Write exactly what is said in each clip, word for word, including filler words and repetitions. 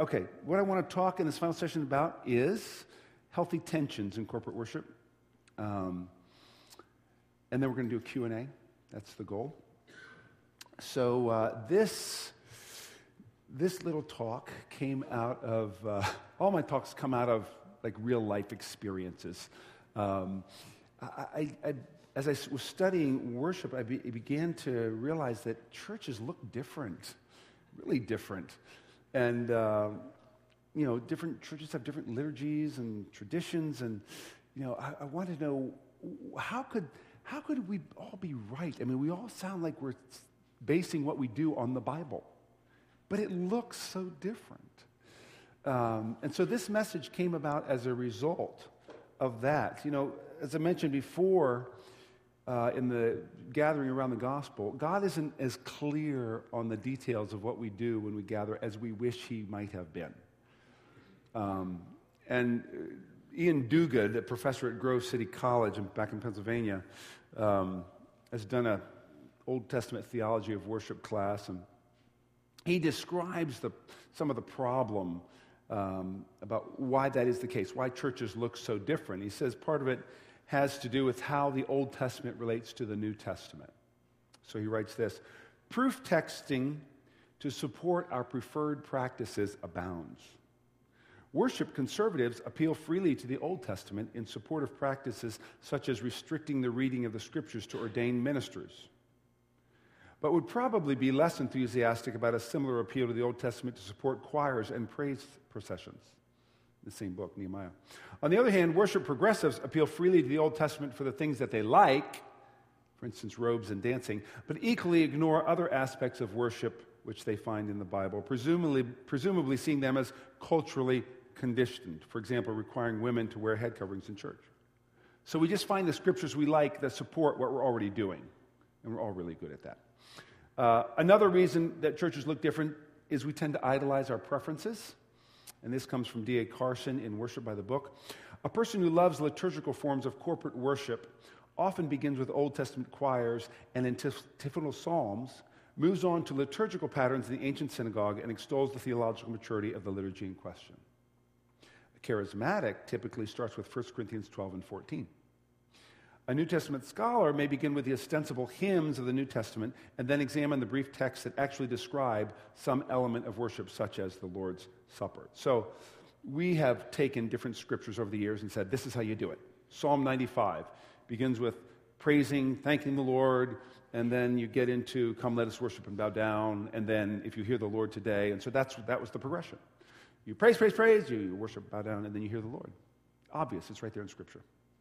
okay, what I want to talk in this final session about is healthy tensions in corporate worship. Um, and then we're going to do a Q and A. That's the goal. So uh, this this little talk came out of, uh, all my talks come out of like real life experiences. Um, I, I, I, as I was studying worship, I, be, I began to realize that churches look different, really different. And, uh, you know, different churches have different liturgies and traditions. And, you know, I, I wanted to know, how could how could we all be right? I mean, we all sound like we're basing what we do on the Bible. But it looks so different. Um, and so this message came about as a result of that. You know, as I mentioned before, uh, in the gathering around the gospel, God isn't as clear on the details of what we do when we gather as we wish he might have been. Um, and Ian Duguid, a professor at Grove City College in, back in Pennsylvania, um, has done a Old Testament theology of worship class, and he describes the, some of the problem um, about why that is the case, why churches look so different. He says part of it has to do with how the Old Testament relates to the New Testament. So he writes this: proof texting to support our preferred practices abounds. Worship conservatives appeal freely to the Old Testament in support of practices such as restricting the reading of the Scriptures to ordained ministers, but would probably be less enthusiastic about a similar appeal to the Old Testament to support choirs and praise processions. The same book, Nehemiah. On the other hand, worship progressives appeal freely to the Old Testament for the things that they like, for instance, robes and dancing, but equally ignore other aspects of worship which they find in the Bible, presumably, presumably seeing them as culturally conditioned, for example, requiring women to wear head coverings in church. So we just find the scriptures we like that support what we're already doing, and we're all really good at that. Uh, another reason that churches look different is we tend to idolize our preferences, and this comes from D A Carson in Worship by the Book. A person who loves liturgical forms of corporate worship often begins with Old Testament choirs and antiphonal psalms, moves on to liturgical patterns in the ancient synagogue, and extols the theological maturity of the liturgy in question. A charismatic typically starts with First Corinthians twelve and fourteen. A New Testament scholar may begin with the ostensible hymns of the New Testament and then examine the brief texts that actually describe some element of worship, such as the Lord's Supper. So we have taken different scriptures over the years and said, this is how you do it. Psalm ninety-five begins with praising, thanking the Lord, and then you get into, come let us worship and bow down, and then if you hear the Lord today, and so that's that was the progression. You praise, praise, praise, you worship, bow down, and then you hear the Lord. Obvious, it's right there in Scripture.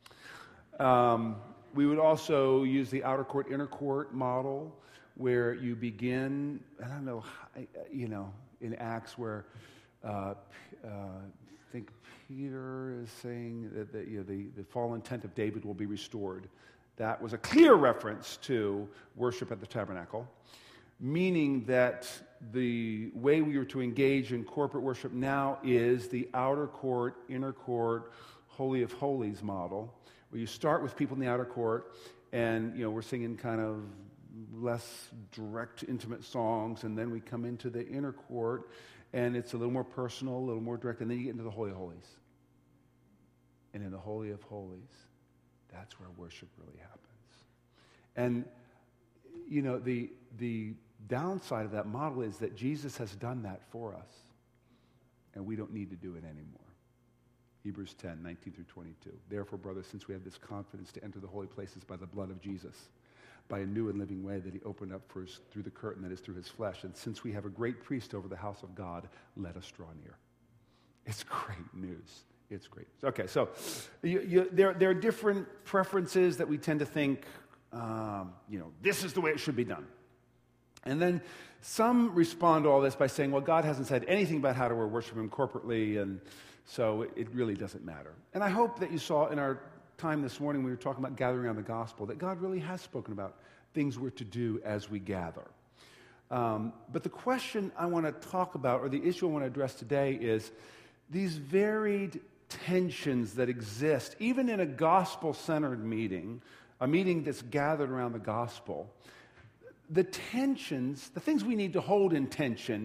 Um, we would also use the outer court, inner court model, where you begin, I don't know, you know, in Acts where uh, uh, I think Peter is saying that the, you know, the, the fallen tent of David will be restored. That was a clear reference to worship at the tabernacle, meaning that the way we are to engage in corporate worship now is the outer court, inner court, holy of holies model, where you start with people in the outer court, and you know we're singing kind of less direct, intimate songs, and then we come into the inner court, and it's a little more personal, a little more direct, and then you get into the Holy of Holies. And in the Holy of Holies, that's where worship really happens. And you know the the downside of that model is that Jesus has done that for us, and we don't need to do it anymore. Hebrews ten, nineteen through twenty-two. Therefore, brothers, since we have this confidence to enter the holy places by the blood of Jesus, by a new and living way that he opened up for us through the curtain that is through his flesh, and since we have a great priest over the house of God, let us draw near. It's great news. It's great. Okay, so you, you, there, there are different preferences that we tend to think, um, you know, this is the way it should be done. And then some respond to all this by saying, well, God hasn't said anything about how to worship him corporately, and so it really doesn't matter. And I hope that you saw in our time this morning, we were talking about gathering around the gospel, that God really has spoken about things we're to do as we gather. Um, but the question I want to talk about, or the issue I want to address today, is these varied tensions that exist, even in a gospel-centered meeting, a meeting that's gathered around the gospel. The tensions, the things we need to hold in tension,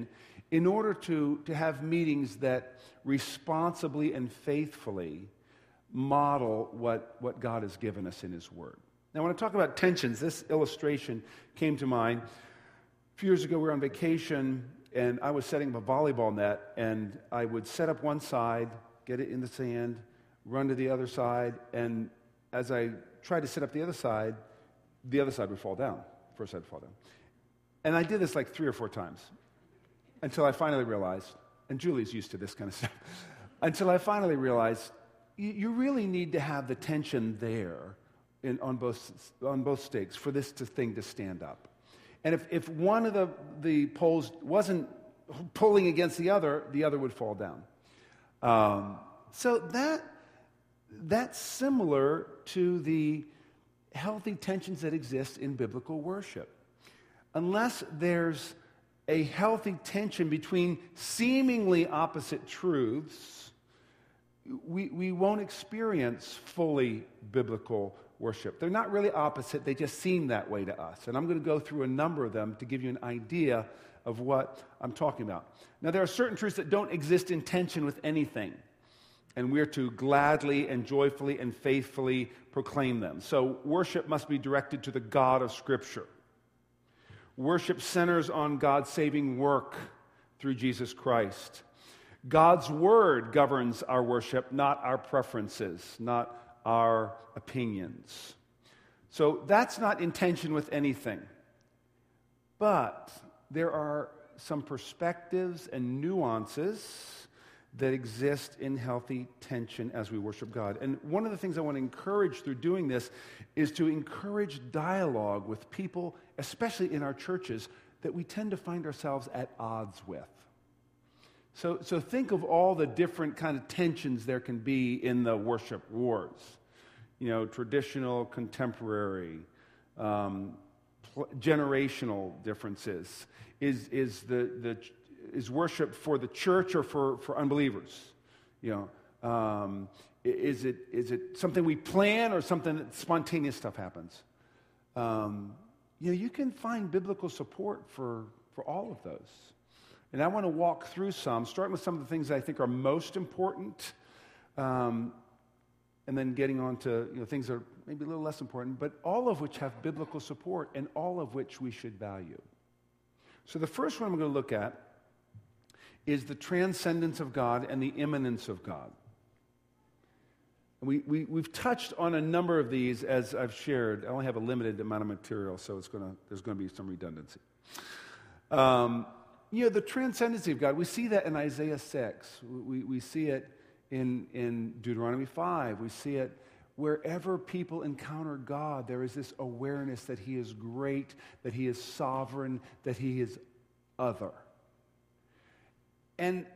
in order to, to have meetings that responsibly and faithfully model what, what God has given us in His Word. Now, when I talk about tensions, this illustration came to mind. A few years ago, we were on vacation, and I was setting up a volleyball net, and I would set up one side, get it in the sand, run to the other side, and as I tried to set up the other side, the other side would fall down. First side would fall down. And I did this like three or four times until I finally realized, and Julie's used to this kind of stuff, until I finally realized you, you really need to have the tension there in, on both on both stakes for this to, thing to stand up. And if, if one of the, the poles wasn't pulling against the other, the other would fall down. Um, so that that's similar to the healthy tensions that exist in biblical worship. Unless there's a healthy tension between seemingly opposite truths, we, we won't experience fully biblical worship. They're not really opposite, they just seem that way to us. And I'm going to go through a number of them to give you an idea of what I'm talking about. Now, there are certain truths that don't exist in tension with anything, and we're to gladly and joyfully and faithfully proclaim them. So worship must be directed to the God of Scripture. Worship centers on God's saving work through Jesus Christ. God's Word governs our worship, not our preferences, not our opinions. So that's not in tension with anything. But there are some perspectives and nuances that exist in healthy tension as we worship God. And one of the things I want to encourage through doing this is to encourage dialogue with people, especially in our churches, that we tend to find ourselves at odds with. So, so think of all the different kind of tensions there can be in the worship wars. You know, traditional, contemporary, um, pl- generational differences. Is is the the is worship for the church or for, for unbelievers? You know, um, is it is it something we plan or something that spontaneous stuff happens? Um, you know, you can find biblical support for for all of those. And I want to walk through some, starting with some of the things that I think are most important, um, and then getting on to you know, things that are maybe a little less important, but all of which have biblical support and all of which we should value. So the first one I'm going to look at is the transcendence of God and the immanence of God. We, we, we've touched on a number of these as I've shared. I only have a limited amount of material, so it's gonna, there's going to be some redundancy. Um, you know, the transcendency of God, we see that in Isaiah six. We, we see it in, in Deuteronomy five. We see it wherever people encounter God, there is this awareness that He is great, that He is sovereign, that He is other. And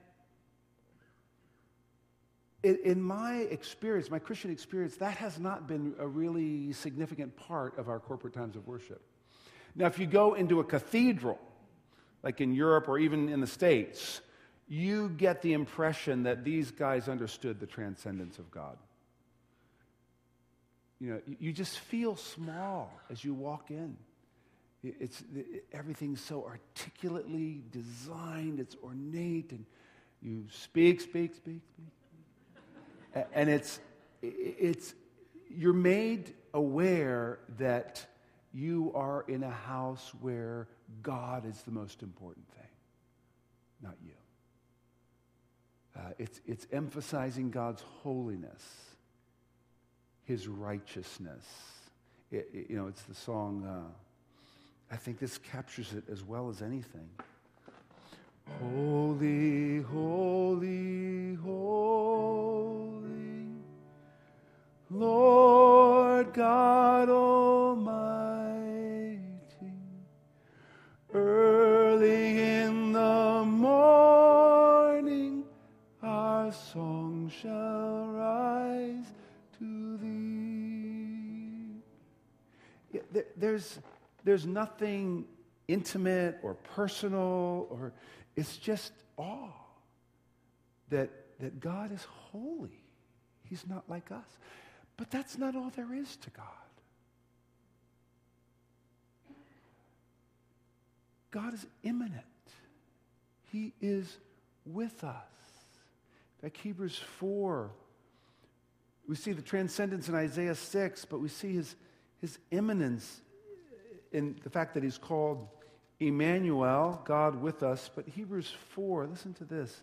in my experience, my Christian experience, that has not been a really significant part of our corporate times of worship. Now, if you go into a cathedral, like in Europe or even in the States, you get the impression that these guys understood the transcendence of God. You know, you just feel small as you walk in. It's it, everything's so articulately designed, it's ornate, and you speak, speak, speak, speak. And it's it's you're made aware that you are in a house where God is the most important thing, not you. Uh, it's it's emphasizing God's holiness, His righteousness. It, it, you know, it's the song. Uh, I think this captures it as well as anything. Holy, holy, holy, Lord God Almighty, early in the morning our song shall rise to Thee. Yeah, there, there's, there's nothing intimate or personal, or it's just awe that, that God is holy. He's not like us. But that's not all there is to God. God is immanent. He is with us. Like Hebrews four, we see the transcendence in Isaiah six, but we see his, his immanence in the fact that he's called Emmanuel, God with us. But Hebrews four, listen to this,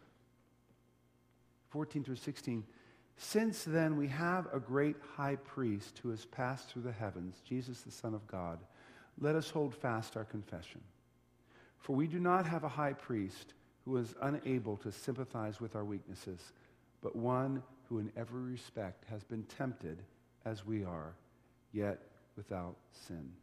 fourteen through sixteen. Since then we have a great high priest who has passed through the heavens, Jesus the Son of God. Let us hold fast our confession. For we do not have a high priest who is unable to sympathize with our weaknesses, but one who in every respect has been tempted as we are, yet without sin.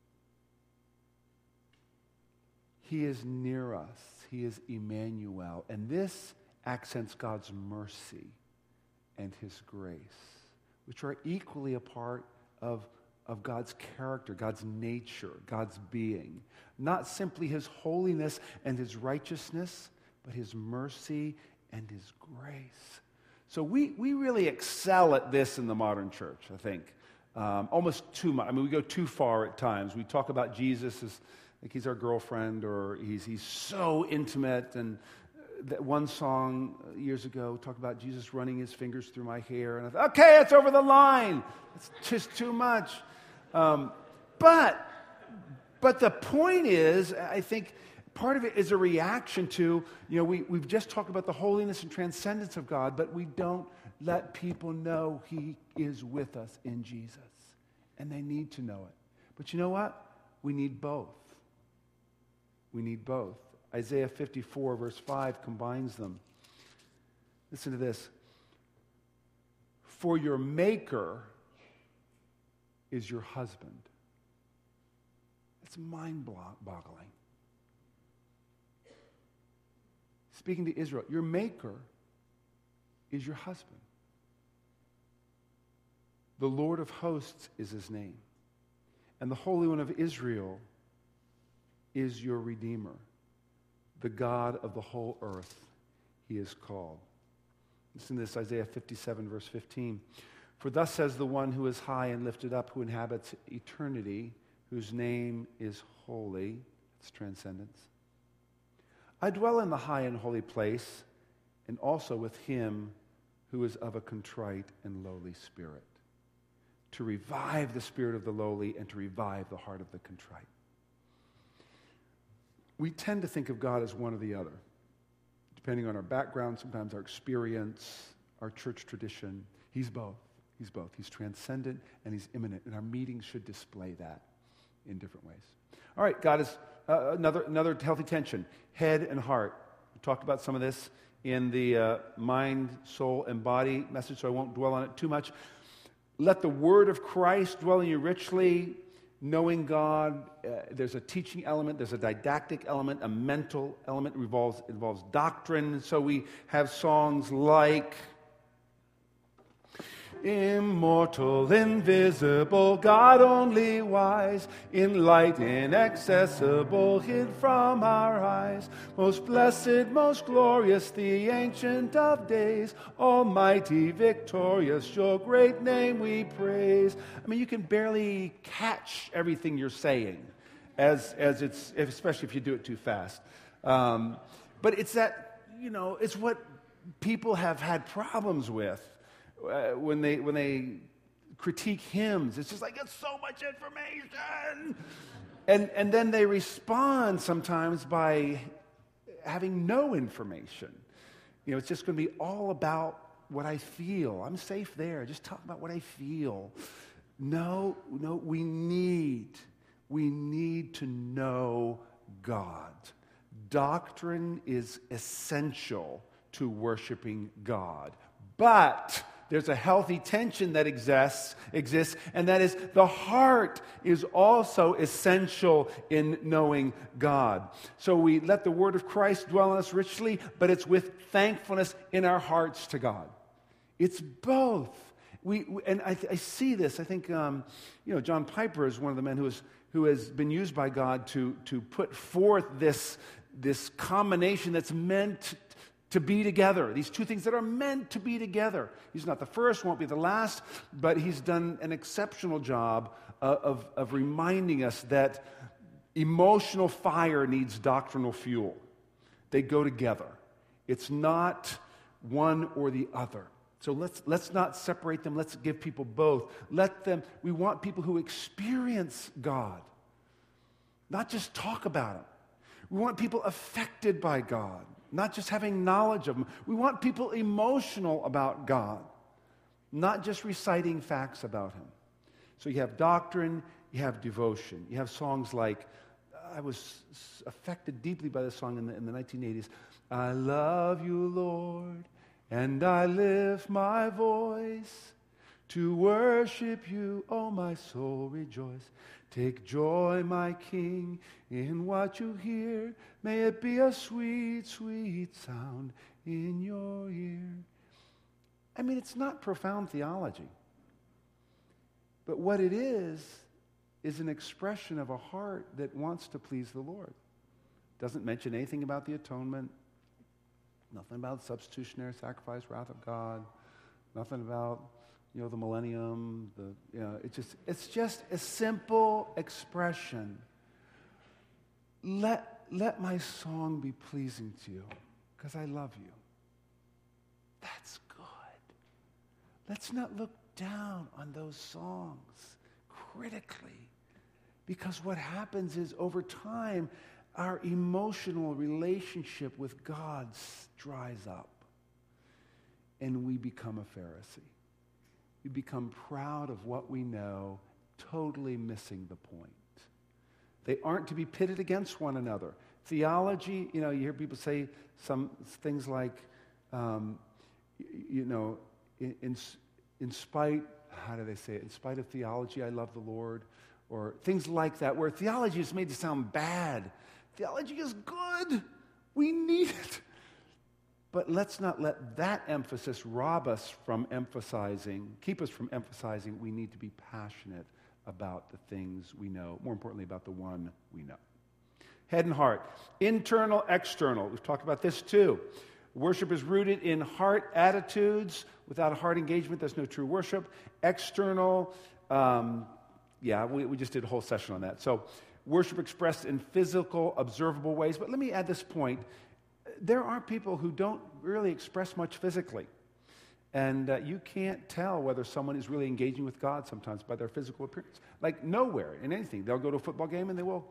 He is near us. He is Emmanuel. And this accents God's mercy and his grace, which are equally a part of, of God's character, God's nature, God's being. Not simply his holiness and his righteousness, but his mercy and his grace. So we, we really excel at this in the modern church, I think. Um, almost too much. I mean, we go too far at times. We talk about Jesus as like he's our girlfriend, or he's, he's so intimate. And that one song years ago talked about Jesus running his fingers through my hair. And I thought, okay, it's over the line. It's just too much. Um, but, but the point is, I think part of it is a reaction to, you know, we, we've just talked about the holiness and transcendence of God, but we don't let people know he is with us in Jesus. And they need to know it. But you know what? We need both. We need both. Isaiah fifty-four, verse five, combines them. Listen to this. For your maker is your husband. It's mind-boggling. Speaking to Israel, your maker is your husband. The Lord of hosts is his name. And the Holy One of Israel is your Redeemer. The God of the whole earth, he is called. Listen to this, Isaiah fifty-seven, verse fifteen. For thus says the one who is high and lifted up, who inhabits eternity, whose name is holy. It's transcendence. I dwell in the high and holy place, and also with him who is of a contrite and lowly spirit, to revive the spirit of the lowly and to revive the heart of the contrite. We tend to think of God as one or the other, depending on our background, sometimes our experience, our church tradition. He's both. He's both. He's transcendent and he's immanent, and our meetings should display that in different ways. All right, God is uh, another another healthy tension, head and heart. We talked about some of this in the uh, mind, soul, and body message, so I won't dwell on it too much. Let the word of Christ dwell in you richly. Knowing God, uh, there's a teaching element, there's a didactic element, a mental element. It involves, involves doctrine. So we have songs like, immortal, invisible, God only wise, in light inaccessible, hid from our eyes. Most blessed, most glorious, the Ancient of Days, almighty, victorious, your great name we praise. I mean, you can barely catch everything you're saying, as as it's especially if you do it too fast. Um, but it's that, you know, it's what people have had problems with. Uh, when they when they critique hymns, it's just like, it's so much information, and and then they respond sometimes by having no information. You know, it's just going to be all about what I feel. I'm safe there. Just talk about what I feel. No, no, we need we need to know God. Doctrine is essential to worshiping God, but there's a healthy tension that exists, exists, and that is the heart is also essential in knowing God. So we let the word of Christ dwell in us richly, but it's with thankfulness in our hearts to God. It's both. We, we and I, I see this. I think um, you know, John Piper is one of the men who is who has been used by God to to put forth this this combination that's meant to be together. These two things that are meant to be together. He's not the first, won't be the last, but he's done an exceptional job of, of, of reminding us that emotional fire needs doctrinal fuel. They go together. It's not one or the other. So let's let's not separate them. Let's give people both. Let them, we want people who experience God, not just talk about Him. We want people affected by God, not just having knowledge of Him. We want people emotional about God, not just reciting facts about Him. So you have doctrine, you have devotion. You have songs like, I was affected deeply by this song in the, in the nineteen eighties. I love you, Lord, and I lift my voice to worship you. Oh, my soul, rejoice. Take joy, my King, in what you hear. May it be a sweet, sweet sound in your ear. I mean, it's not profound theology. But what it is, is an expression of a heart that wants to please the Lord. Doesn't mention anything about the atonement, nothing about substitutionary sacrifice, wrath of God, nothing about, you know, the millennium, the, you know, it's just, it's just a simple expression. Let, let my song be pleasing to you, because I love you. That's good. Let's not look down on those songs critically, because what happens is over time, our emotional relationship with God dries up, and we become a Pharisee. We become proud of what we know, totally missing the point. They aren't to be pitted against one another. Theology, you know, you hear people say some things like, um, you know, in, in, in spite, how do they say it? In spite of theology, I love the Lord, or things like that, where theology is made to sound bad. Theology is good. We need it. But let's not let that emphasis rob us from emphasizing, keep us from emphasizing we need to be passionate about the things we know, more importantly, about the one we know. Head and heart. Internal, external. We've talked about this too. Worship is rooted in heart attitudes. Without a heart engagement, there's no true worship. External, um, yeah, we, we just did a whole session on that. So worship expressed in physical, observable ways. But let me add this point. There are people who don't really express much physically. And uh, you can't tell whether someone is really engaging with God sometimes by their physical appearance. Like nowhere in anything. They'll go to a football game and they will,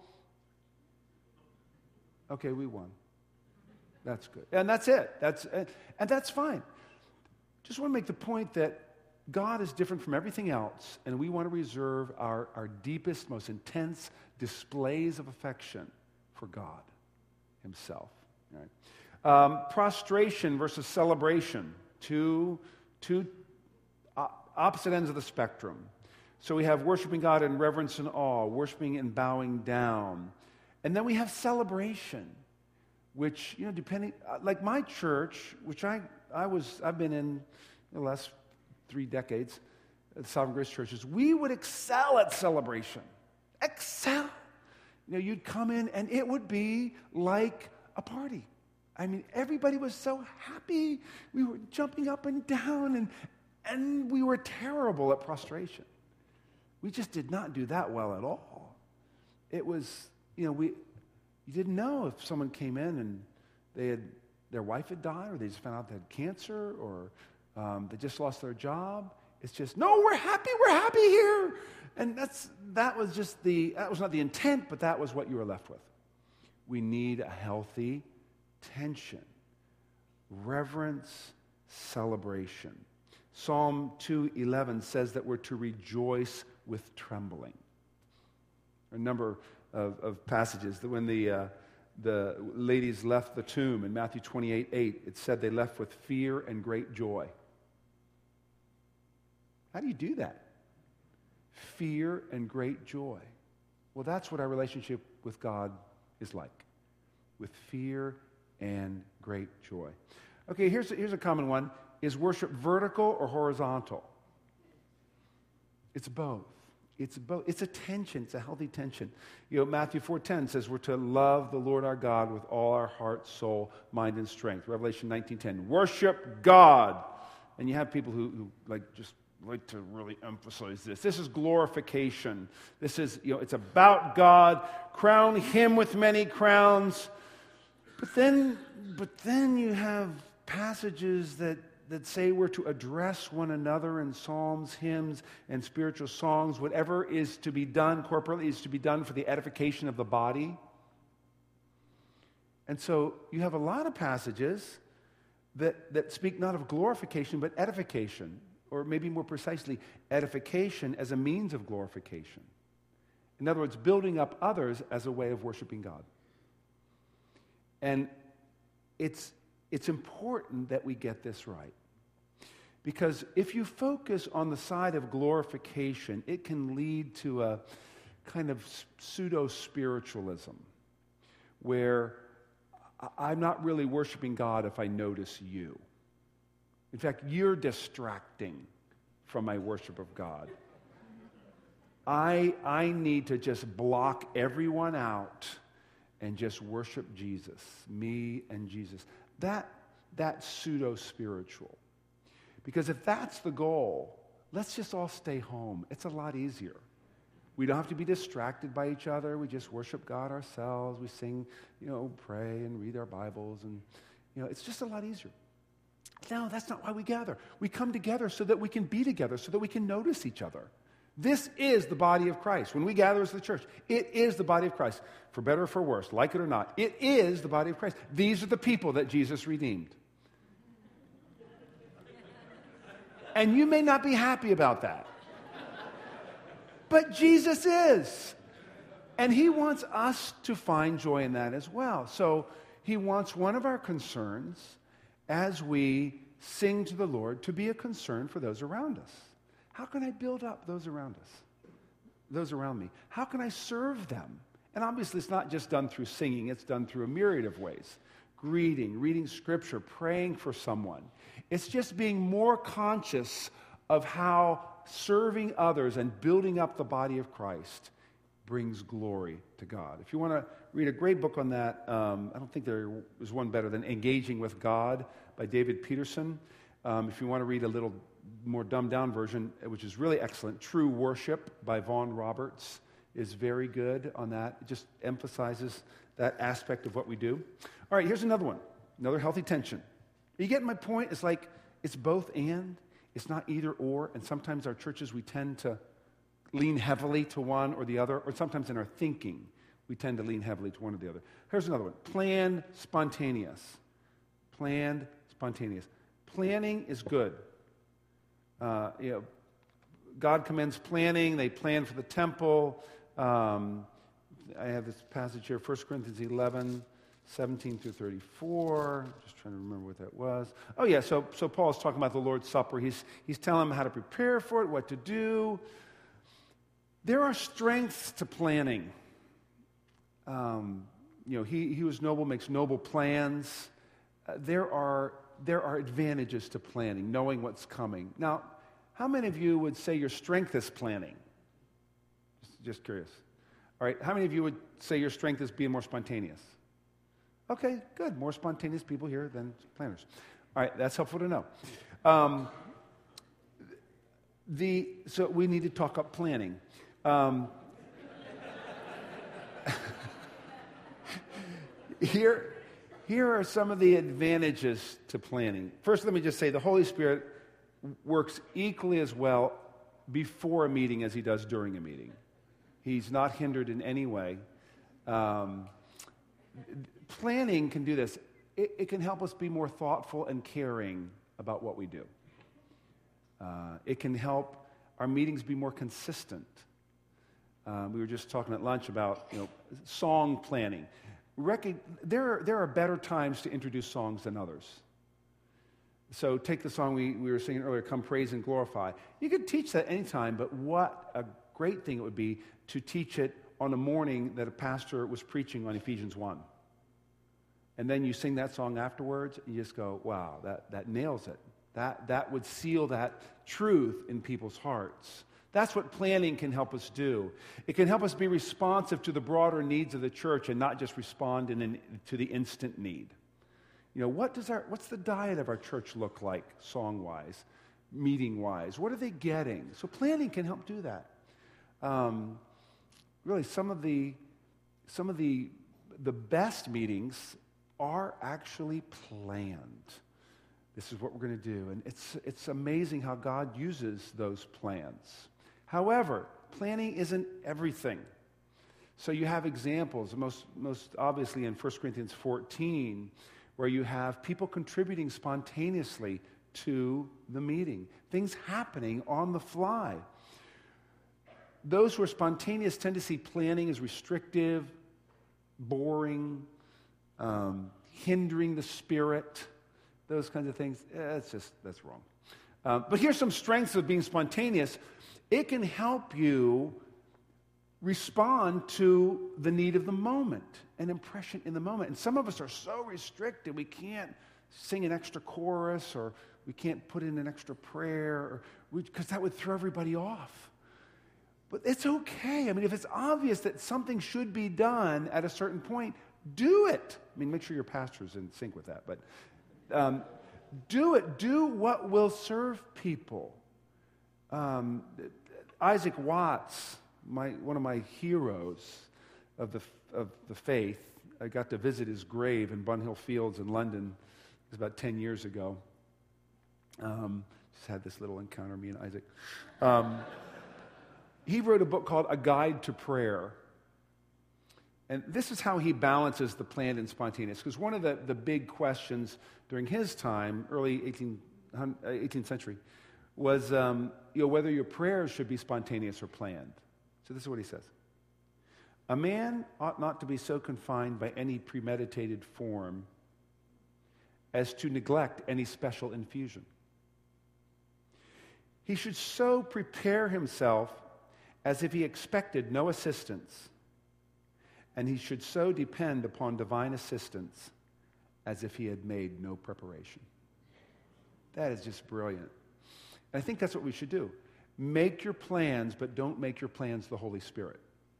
okay, we won. That's good. And that's it. That's uh, and that's fine. Just want to make the point that God is different from everything else, and we want to reserve our, our deepest, most intense displays of affection for God Himself. All right. Um, prostration versus celebration. Two, two opposite ends of the spectrum. So we have worshiping God in reverence and awe, worshiping and bowing down. And then we have celebration, which, you know, depending, like my church, which I, I was, I've been in the last three decades, at Sovereign Grace churches, we would excel at celebration. Excel. You know, you'd come in and it would be like a party. I mean, everybody was so happy. We were jumping up and down, and, and we were terrible at prostration. We just did not do that well at all. It was, you know, we you didn't know if someone came in and they had their wife had died, or they just found out they had cancer, or um, they just lost their job. It's just, no, we're happy, we're happy here. And that's that was just the, that was not the intent, but that was what you were left with. We need a healthy tension, reverence, celebration. Psalm two eleven says that we're to rejoice with trembling. A number of, of passages that when the uh, the ladies left the tomb in Matthew twenty-eight eight, it said they left with fear and great joy. How do you do that? Fear and great joy. Well, that's what our relationship with God is like, with fear and great joy. Okay, here's a, here's a common one. Is worship vertical or horizontal? It's both. It's both. It's a tension. It's a healthy tension. You know, Matthew four ten says we're to love the Lord our God with all our heart, soul, mind, and strength. Revelation nineteen ten. Worship God. And you have people who, who like just like to really emphasize this. This is glorification. This is, you know, it's about God. Crown Him with many crowns. But then, but then you have passages that, that say we're to address one another in psalms, hymns, and spiritual songs. Whatever is to be done corporately is to be done for the edification of the body. And so you have a lot of passages that, that speak not of glorification, but edification, or maybe more precisely, edification as a means of glorification. In other words, building up others as a way of worshiping God. And it's, it's important that we get this right. Because if you focus on the side of glorification, it can lead to a kind of pseudo-spiritualism where I'm not really worshiping God if I notice you. In fact, you're distracting from my worship of God. I, I need to just block everyone out and just worship Jesus, me and Jesus. That, that's pseudo-spiritual. Because if that's the goal, let's just all stay home. It's a lot easier. We don't have to be distracted by each other. We just worship God ourselves. We sing, you know, pray and read our Bibles. And, you know, it's just a lot easier. No, that's not why we gather. We come together so that we can be together, so that we can notice each other. This is the body of Christ. When we gather as the church, it is the body of Christ. For better or for worse, like it or not, it is the body of Christ. These are the people that Jesus redeemed. And you may not be happy about that. But Jesus is. And he wants us to find joy in that as well. So he wants one of our concerns as we sing to the Lord to be a concern for those around us. How can I build up those around us? Those around me? How can I serve them? And obviously it's not just done through singing. It's done through a myriad of ways. Greeting, reading scripture, praying for someone. It's just being more conscious of how serving others and building up the body of Christ brings glory to God. If you want to read a great book on that, um, I don't think there is one better than Engaging with God by David Peterson. Um, if you want to read a little more dumbed-down version, which is really excellent, True Worship by Vaughn Roberts is very good on that. It just emphasizes that aspect of what we do. All right, here's another one, another healthy tension. Are you getting my point? It's like it's both and. It's not either or, and sometimes our churches, we tend to lean heavily to one or the other, or sometimes in our thinking, we tend to lean heavily to one or the other. Here's another one. Planned, spontaneous. Planned, spontaneous. Planning is good. Uh, you know, God commends planning. They plan for the temple. Um, I have this passage here, First Corinthians eleven, seventeen through thirty-four. Just trying to remember what that was. Oh, yeah, so, so Paul is talking about the Lord's Supper. He's, he's telling them how to prepare for it, what to do. There are strengths to planning. Um, you know, he, he who's noble makes noble plans. Uh, there are, there are advantages to planning, knowing what's coming. Now, how many of you would say your strength is planning? Just, just curious. All right, how many of you would say your strength is being more spontaneous? Okay, good. More spontaneous people here than planners. All right, that's helpful to know. Um, the so we need to talk up planning. Um, here, here are some of the advantages to planning. First, let me just say the Holy Spirit works equally as well before a meeting as he does during a meeting. He's not hindered in any way. Um, planning can do this. It, it can help us be more thoughtful and caring about what we do. Uh, it can help our meetings be more consistent. Uh, we were just talking at lunch about, you know, song planning. Recog- there, are, there are better times to introduce songs than others. So take the song we, we were singing earlier, Come Praise and Glorify. You could teach that anytime, but what a great thing it would be to teach it on a morning that a pastor was preaching on Ephesians one. And then you sing that song afterwards, and you just go, wow, that, that nails it. That, that would seal that truth in people's hearts. That's what planning can help us do. It can help us be responsive to the broader needs of the church and not just respond in an, to the instant need. You know, what does our, what's the diet of our church look like, song-wise, meeting-wise? What are they getting? So planning can help do that. Um, really, some of the some of the the best meetings are actually planned. This is what we're going to do. And it's, it's amazing how God uses those plans. However, planning isn't everything. So you have examples, most, most obviously in First Corinthians fourteen, where you have people contributing spontaneously to the meeting, things happening on the fly. Those who are spontaneous tend to see planning as restrictive, boring, um, hindering the spirit, those kinds of things. Eh, that's just, that's wrong. Uh, but here's some strengths of being spontaneous. It can help you respond to the need of the moment, an impression in the moment. And some of us are so restricted, we can't sing an extra chorus, or we can't put in an extra prayer, because that would throw everybody off. But it's okay. I mean, if it's obvious that something should be done at a certain point, do it. I mean, make sure your pastor's in sync with that, but um, do it. Do what will serve people. Um, Isaac Watts, my, one of my heroes of the, of the faith, I got to visit his grave in Bunhill Fields in London. It was about ten years ago. Um, just had this little encounter, me and Isaac. Um, he wrote a book called A Guide to Prayer. And this is how he balances the planned and spontaneous. Because one of the, the big questions during his time, early eighteenth century, was um, you know, whether your prayers should be spontaneous or planned. So this is what he says. A man ought not to be so confined by any premeditated form as to neglect any special infusion. He should so prepare himself as if he expected no assistance, and he should so depend upon divine assistance as if he had made no preparation. That is just brilliant. And I think that's what we should do. Make your plans, but don't make your plans the Holy Spirit.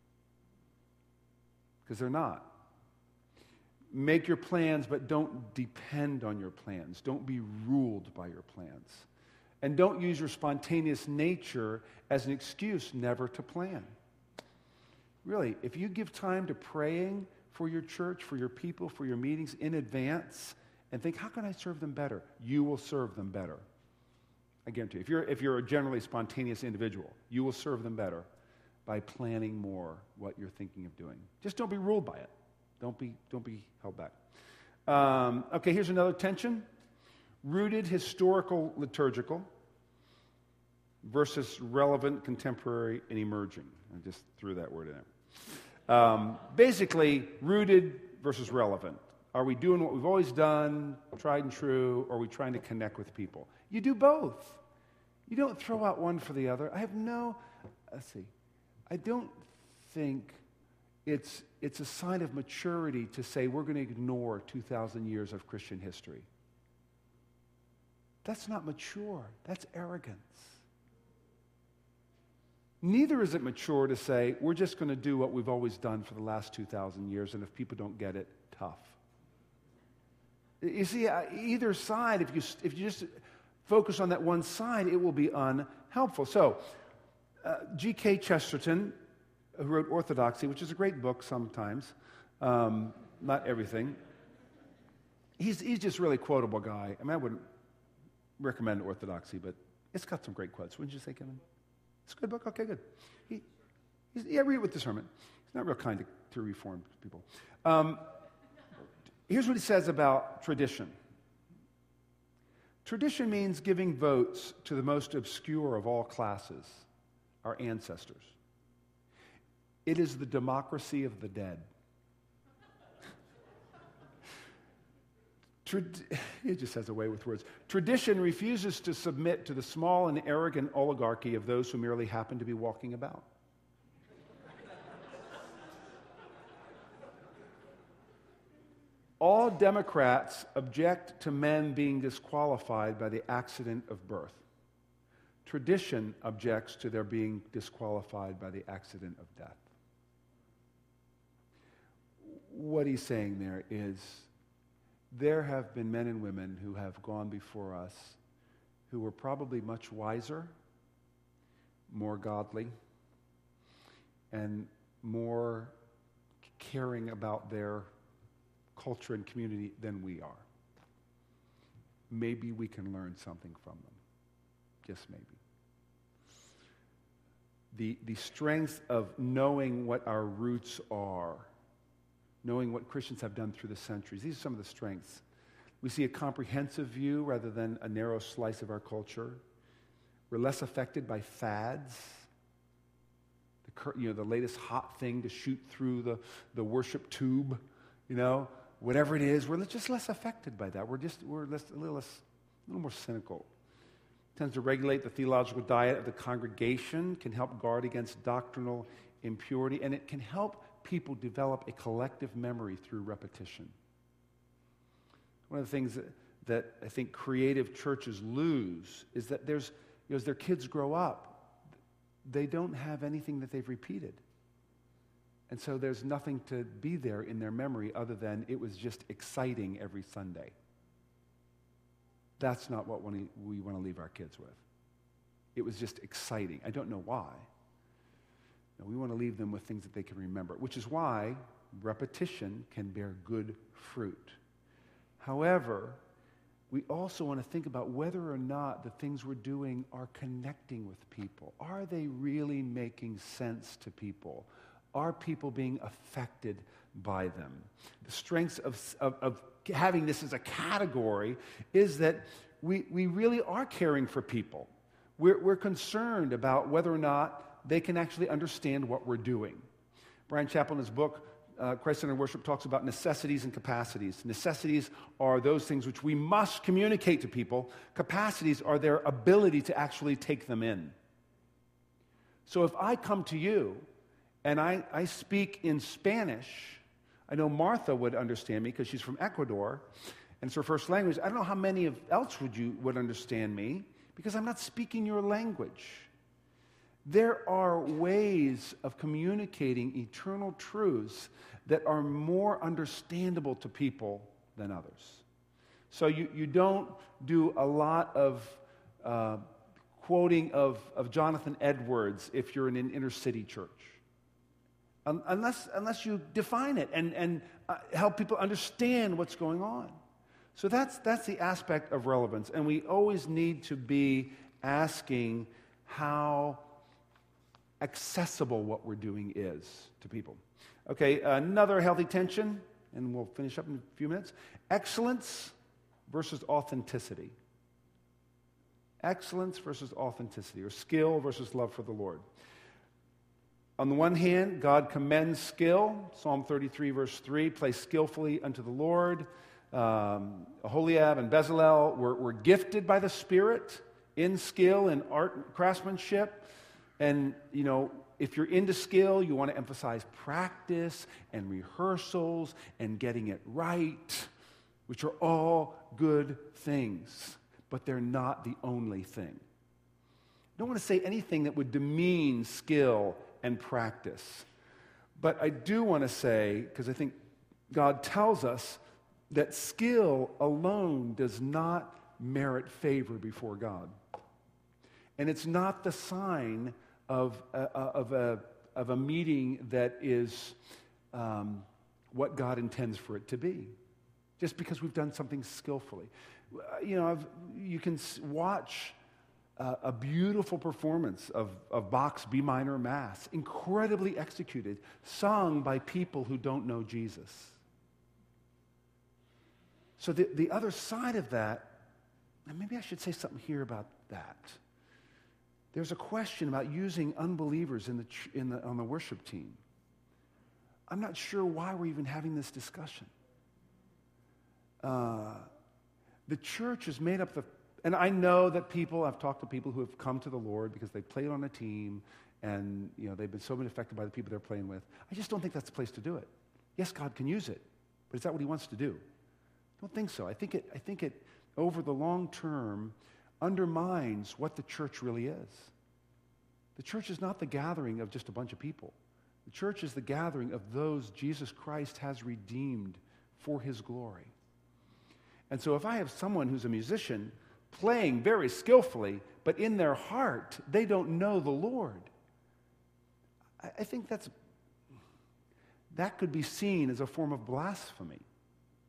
Because they're not. Make your plans, but don't depend on your plans. Don't be ruled by your plans. And don't use your spontaneous nature as an excuse never to plan. Really, if you give time to praying for your church, for your people, for your meetings in advance, and think, how can I serve them better? You will serve them better. I guarantee you. If you're, if you're a generally spontaneous individual, you will serve them better by planning more what you're thinking of doing. Just don't be ruled by it. Don't be, don't be held back. Um, okay, here's another tension. Rooted, historical, liturgical versus relevant, contemporary, and emerging. I just threw that word in there. Um, basically, rooted versus relevant. Are we doing what we've always done, tried and true, or are we trying to connect with people? You do both. You don't throw out one for the other. I have no, let's see, I don't think it's, it's a sign of maturity to say we're going to ignore two thousand years of Christian history. That's not mature. That's arrogance. Neither is it mature to say we're just going to do what we've always done for the last two thousand years, and if people don't get it, tough. You see, either side, if you, if you just focus on that one side, it will be unhelpful. So, uh, G K Chesterton, who wrote Orthodoxy, which is a great book sometimes, um, not everything, he's, he's just a really quotable guy. I mean, I wouldn't recommend Orthodoxy, but it's got some great quotes. Wouldn't you say, Kevin? It's a good book? Okay, good. He, he's, yeah, read it with discernment. He's not real kind to, to Reformed people. Um, here's what he says about tradition. Tradition means giving votes to the most obscure of all classes, our ancestors. It is the democracy of the dead. Trad- it just has a way with words. Tradition refuses to submit to the small and arrogant oligarchy of those who merely happen to be walking about. All Democrats object to men being disqualified by the accident of birth. Tradition objects to their being disqualified by the accident of death. What he's saying there is there have been men and women who have gone before us who were probably much wiser, more godly, and more caring about their culture and community than we are. Maybe we can learn something from them. Just maybe. The, the strength of knowing what our roots are, knowing what Christians have done through the centuries. These are some of the strengths. We see a comprehensive view rather than a narrow slice of our culture. We're less affected by fads. The, you know, the latest hot thing to shoot through the, the worship tube, you know, whatever it is, we're just less affected by that. We're just we're less, a little less, a little more cynical. It tends to regulate the theological diet of the congregation, can help guard against doctrinal impurity, and it can help people develop a collective memory through repetition. One of the things that, that I think creative churches lose is that there's, you know, as their kids grow up, they don't have anything that they've repeated. And so there's nothing to be there in their memory other than it was just exciting every Sunday. That's not what we want to leave our kids with. It was just exciting. I don't know why. No, we want to leave them with things that they can remember, which is why repetition can bear good fruit. However, we also want to think about whether or not the things we're doing are connecting with people. Are they really making sense to people? Are people being affected by them? The strengths of, of, of having this as a category is that we, we really are caring for people. We're, we're concerned about whether or not they can actually understand what we're doing. Brian Chappell, in his book, Uh, Christ-Centered Worship, talks about necessities and capacities. Necessities are those things which we must communicate to people. Capacities are their ability to actually take them in. So if I come to you and I, I speak in Spanish, I know Martha would understand me because she's from Ecuador, and it's her first language. I don't know how many of else would you would understand me because I'm not speaking your language. There are ways of communicating eternal truths that are more understandable to people than others. So you, you don't do a lot of uh, quoting of, of Jonathan Edwards if you're in an inner city church. Um, unless, unless you define it and, and uh, help people understand what's going on. So that's, that's the aspect of relevance. And we always need to be asking how accessible what we're doing is to people. Okay, another healthy tension, and we'll finish up in a few minutes. Excellence versus authenticity. Excellence versus authenticity, or skill versus love for the Lord. On the one hand, God commends skill. Psalm thirty-three, verse three, play skillfully unto the Lord. Um, Aholiab and Bezalel were, were gifted by the Spirit in skill and art and craftsmanship. And, you know, if you're into skill, you want to emphasize practice and rehearsals and getting it right, which are all good things, but they're not the only thing. I don't want to say anything that would demean skill and practice, but I do want to say, because I think God tells us that skill alone does not merit favor before God. And it's not the sign of a, of a, of a meeting that is um, what God intends for it to be, just because we've done something skillfully. You know, I've, you can watch uh, a beautiful performance of, of Bach's B minor Mass, incredibly executed, sung by people who don't know Jesus. So the, the other side of that, and maybe I should say something here about that. There's a question about using unbelievers in the, in the, on the worship team. I'm not sure why we're even having this discussion. Uh, the church is made up of, and I know that people, I've talked to people who have come to the Lord because they played on a team and, you know, they've been so been affected by the people they're playing with. I just don't think that's the place to do it. Yes, God can use it, but is that what he wants to do? I don't think so. I think it, I think it, over the long term, undermines what the church really is. The church is not the gathering of just a bunch of people. The church is the gathering of those Jesus Christ has redeemed for his glory. And so if I have someone who's a musician playing very skillfully, but in their heart, they don't know the Lord, I, I think that's that could be seen as a form of blasphemy.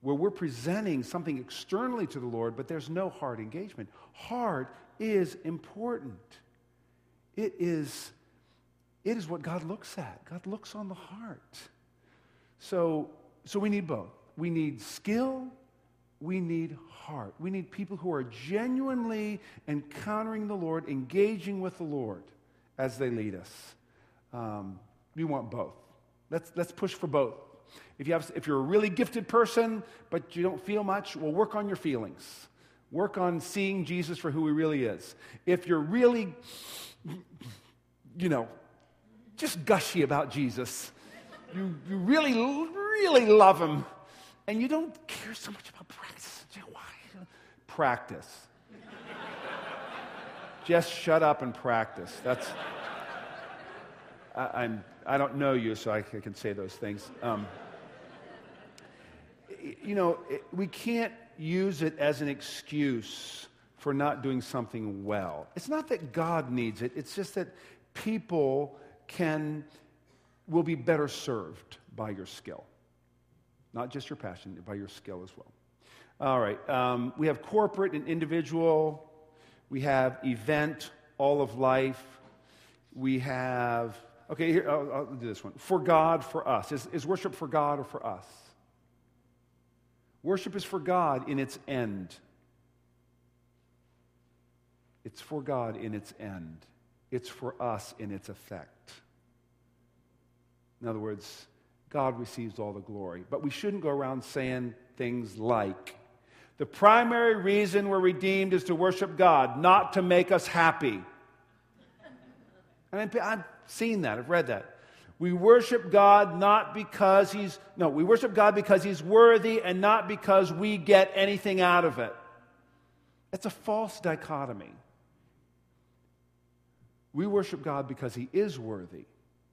where we're presenting something externally to the Lord, but there's no heart engagement. Heart is important. It is, it is what God looks at. God looks on the heart. So, so we need both. We need skill. We need heart. We need people who are genuinely encountering the Lord, engaging with the Lord as they lead us. Um, we want both. Let's, let's push for both. If, you have, if you're a really gifted person, but you don't feel much, well, work on your feelings. Work on seeing Jesus for who he really is. If you're really, you know, just gushy about Jesus, you, you really, really love him, and you don't care so much about practice. Why? Practice. Just shut up and practice. That's, I, I'm, I don't know you, so I can say those things. Um, you know, it, we can't use it as an excuse for not doing something well. It's not that God needs it. It's just that people can, will be better served by your skill. Not just your passion, by your skill as well. All right. Um, we have corporate and individual. We have event, all of life. We have, okay, here, I'll, I'll do this one. For God, for us. Is, is worship for God or for us? Worship is for God in its end. It's for God in its end. It's for us in its effect. In other words, God receives all the glory. But we shouldn't go around saying things like, the primary reason we're redeemed is to worship God, not to make us happy. I mean, I've seen that. I've read that. We worship God not because he's, no, we worship God because he's worthy and not because we get anything out of it. It's a false dichotomy. We worship God because he is worthy.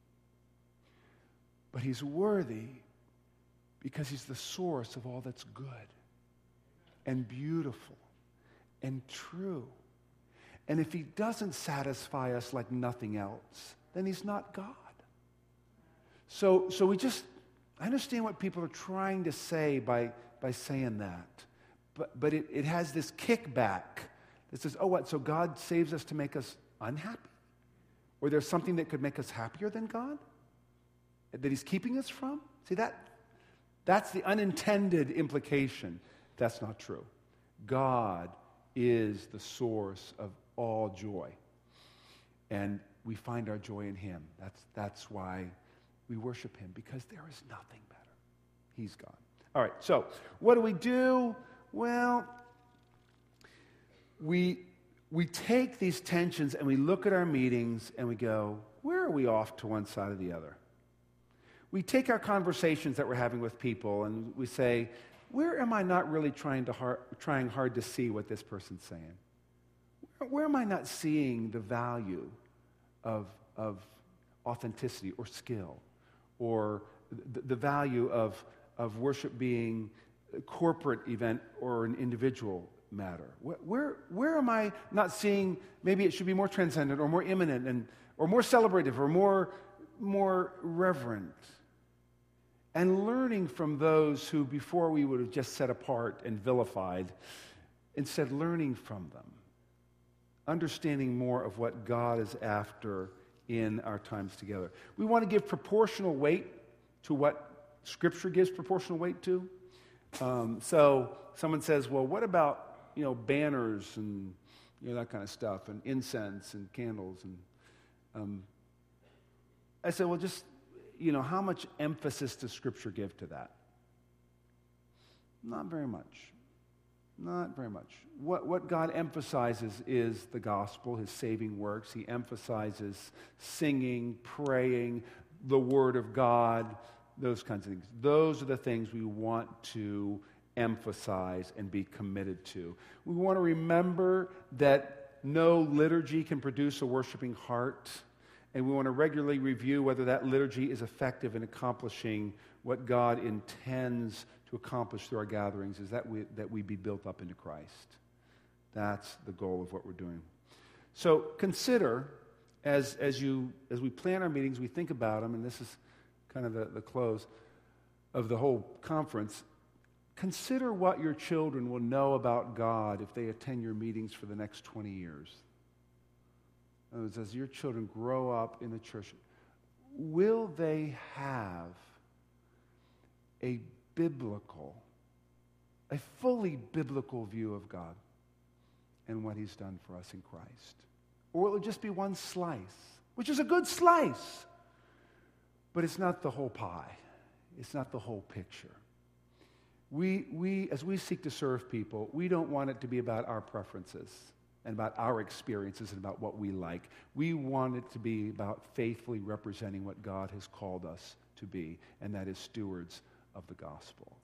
But he's worthy because he's the source of all that's good and beautiful and true. And if he doesn't satisfy us like nothing else, then he's not God. So, so we just, I understand what people are trying to say by, by saying that. But, but it, it has this kickback that says, oh, what, so God saves us to make us unhappy? Or there's something that could make us happier than God? That he's keeping us from? See, that that's the unintended implication. That's not true. God is the source of all joy. And we find our joy in him. That's, that's why we worship him, because there is nothing better. He's God. All right, so what do we do? Well, we, we take these tensions and we look at our meetings and we go, where are we off to one side or the other? We take our conversations that we're having with people and we say, where am I not really trying, to hard, trying hard to see what this person's saying? Where, where am I not seeing the value of, of authenticity or skill, or the, the value of, of worship being a corporate event or an individual matter? Where, where, where am I not seeing maybe it should be more transcendent or more imminent and, or more celebrative or more, more reverent? And learning from those who before we would have just set apart and vilified, instead learning from them, understanding more of what God is after in our times together. We want to give proportional weight to what Scripture gives proportional weight to. Um, so someone says, well, what about, you know, banners and, you know, that kind of stuff, and incense and candles? And um, I said, well, just, you know, how much emphasis does Scripture give to that? Not very much. Not very much. What, what God emphasizes is the gospel, his saving works. He emphasizes singing, praying, the word of God, those kinds of things. Those are the things we want to emphasize and be committed to. We want to remember that no liturgy can produce a worshiping heart, and we want to regularly review whether that liturgy is effective in accomplishing what God intends to accomplish through our gatherings, is that we, that we be built up into Christ. That's the goal of what we're doing. So consider, as, as, you, as we plan our meetings, we think about them, and this is kind of the, the close of the whole conference, Consider what your children will know about God if they attend your meetings for the next twenty years. In other words, as your children grow up in the church, will they have a biblical, a fully biblical view of God and what he's done for us in Christ? Or will it just be one slice, which is a good slice, but it's not the whole pie. It's not the whole picture. We, we, as we seek to serve people, we don't want it to be about our preferences and about our experiences and about what we like. We want it to be about faithfully representing what God has called us to be, and that is stewards of the gospel.